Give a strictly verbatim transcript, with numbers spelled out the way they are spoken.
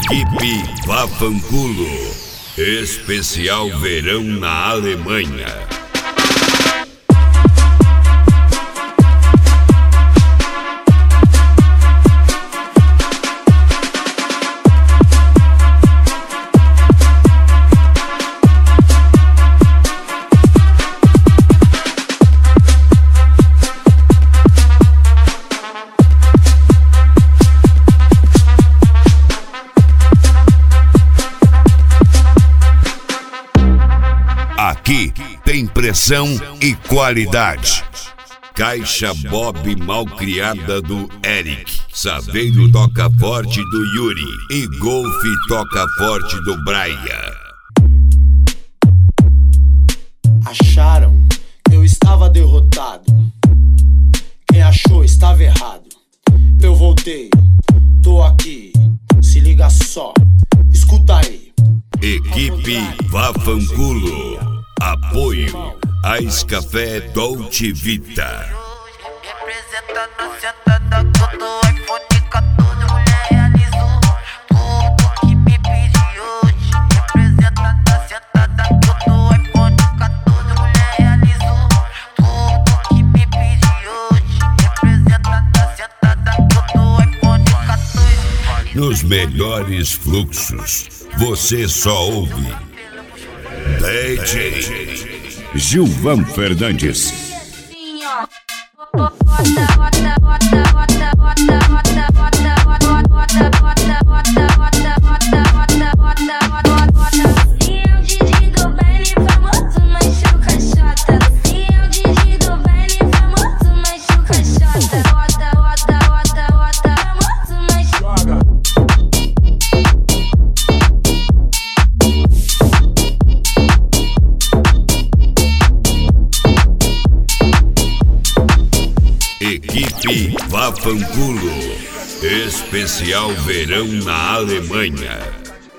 Equipe Vafanculo, especial verão na Alemanha. Aqui tem pressão e qualidade. Caixa Bob Malcriada do Eric, Saveiro toca forte do Yuri e Golfe toca forte do Braia. Acharam que eu estava derrotado. Quem achou estava errado. Eu voltei, tô aqui, se liga só, escuta aí. Equipe Vafanculo, apoio Ais Café Dolce Vita. Representa na sentada que eu tô iPhone quatorze, mulher realizou tudo que me pedi hoje. Representa na sentada que eu tô iPhone quatorze, mulher realizou tudo que me pedi hoje. Representa na sentada que eu tô iPhone quatorze. Nos melhores fluxos, você só ouve D J Gilvan Fernandes. Equipe Vafanculo, especial verão na Alemanha.